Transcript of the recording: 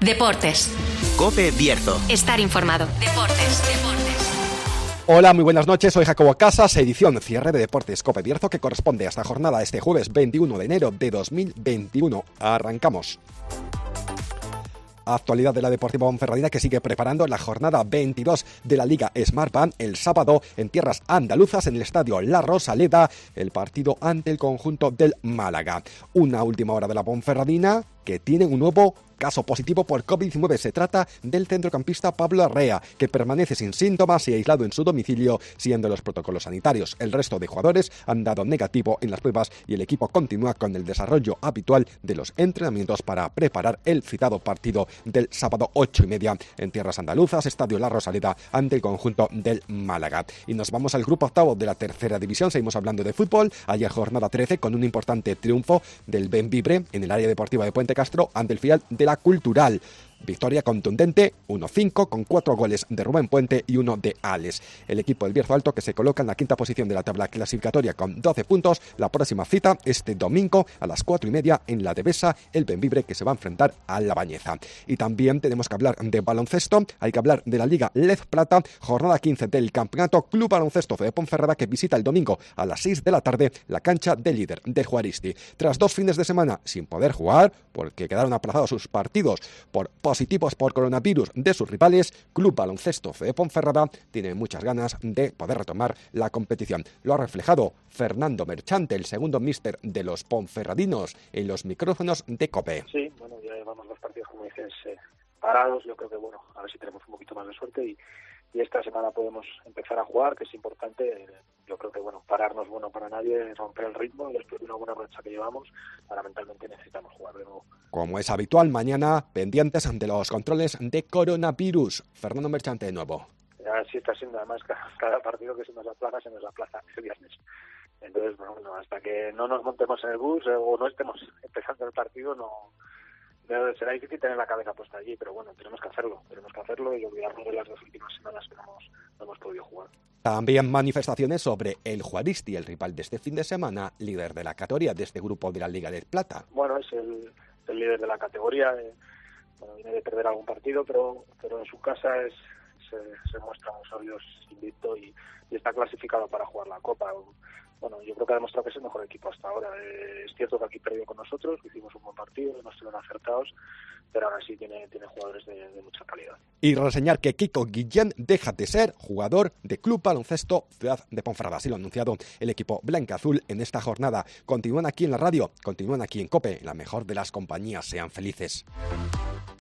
Deportes. COPE Bierzo. Estar informado. Deportes. Hola, muy buenas noches, soy Jacobo Casas, edición cierre de Deportes COPE Bierzo que corresponde a esta jornada este jueves 21 de enero de 2021. Arrancamos. Actualidad de la Deportiva Ponferradina, que sigue preparando la jornada 22 de la Liga Smartbank el sábado en tierras andaluzas en el estadio La Rosaleda, el partido ante el conjunto del Málaga. Una última hora de la Ponferradina que tiene un nuevo caso positivo por COVID-19. Se trata del centrocampista Pablo Arrea, que permanece sin síntomas y aislado en su domicilio, siguiendo los protocolos sanitarios. El resto de jugadores han dado negativo en las pruebas y el equipo continúa con el desarrollo habitual de los entrenamientos para preparar el citado partido del sábado 8:30 en tierras andaluzas, estadio La Rosaleda, ante el conjunto del Málaga. Y nos vamos al grupo octavo de la tercera división. Seguimos hablando de fútbol. Ayer jornada 13 con un importante triunfo del Bembibre en el área deportiva de Puente Castro ante el filial de la Cultural. Victoria contundente, 1-5, con 4 goles de Rubén Puente y 1 de Ales. El equipo del Bierzo Alto, que se coloca en la quinta posición de la tabla clasificatoria con 12 puntos. La próxima cita este domingo a las 4:30 en la Devesa, el Bembibre, que se va a enfrentar a la Bañeza. Y también tenemos que hablar de baloncesto. Hay que hablar de la Liga Lez Plata, jornada 15 del campeonato. Club Baloncesto de Ponferrada, que visita el domingo a las 6 de la tarde la cancha del líder de Juaristi. Tras 2 fines de semana sin poder jugar, porque quedaron aplazados sus partidos por positivos por coronavirus de sus rivales, Club Baloncesto de Ponferrada tiene muchas ganas de poder retomar la competición. Lo ha reflejado Fernando Merchante, el segundo míster de los ponferradinos, en los micrófonos de COPE. Sí, bueno, ya llevamos 2 partidos, como dices, parados. Yo creo que, bueno, a ver si tenemos un poquito más de suerte y esta semana podemos empezar a jugar, que es importante. Yo creo que, bueno, parar no es bueno para nadie, romper el ritmo, y después de una buena racha que llevamos, ahora mentalmente necesitamos jugar de nuevo. Como es habitual, mañana pendientes ante los controles de coronavirus. Fernando Merchante de nuevo. Así está siendo, además, cada partido que se nos aplaza el viernes. Entonces, bueno, hasta que no nos montemos en el bus o no estemos empezando el partido, será difícil tener la cabeza puesta allí, pero bueno, tenemos que hacerlo y olvidarnos de las 2 últimas semanas que no hemos podido jugar. También manifestaciones sobre el Juaristi, el rival de este fin de semana, líder de la categoría de este grupo de la Liga de Plata. Bueno, es el líder de la categoría, viene de perder algún partido, pero en su casa se muestra muy sólido, invicto y está clasificado para jugar la Copa. Bueno, yo creo que ha demostrado que es el mejor equipo hasta ahora. Es cierto que aquí perdió con nosotros, que hicimos un buen partido, no estuvieron acertados, pero ahora sí tiene jugadores de mucha calidad. Y reseñar que Kiko Guillén deja de ser jugador de Club Baloncesto Ciudad de Ponferrada. Así lo ha anunciado el equipo blanca-azul en esta jornada. Continúan aquí en la radio, continúan aquí en COPE, la mejor de las compañías. Sean felices.